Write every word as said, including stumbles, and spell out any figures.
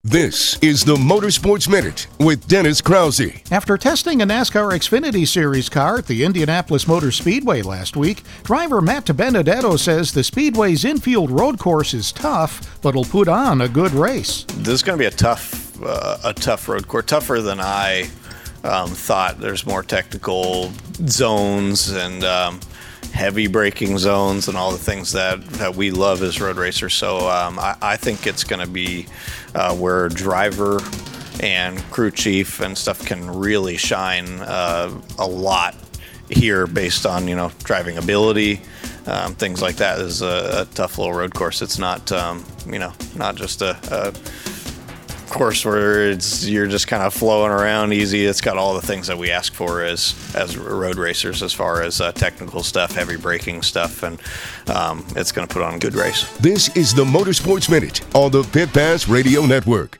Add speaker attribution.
Speaker 1: This is the Motorsports Minute with Dennis Krause.
Speaker 2: After testing a NASCAR Xfinity Series car at the Indianapolis Motor Speedway last week, driver Matt DiBenedetto says the Speedway's infield road course is tough, but will put on a good race.
Speaker 3: This is going to be a tough, uh, a tough road course, tougher than I um, thought. There's more technical zones and um, heavy braking zones and all the things that, that we love as road racers. So um, I, I think it's going to be uh, where driver and crew chief and stuff can really shine uh, a lot here based on, you know, driving ability, um, things like that. Is a, a tough little road course. It's not, um, you know, not just a, a course where it's you're just kind of flowing around easy. It's got all the things that we ask for as as road racers, as far as uh, technical stuff, heavy braking stuff, and um, it's going to put on a good race.
Speaker 1: This is the Motorsports Minute on the Pit Pass Radio Network.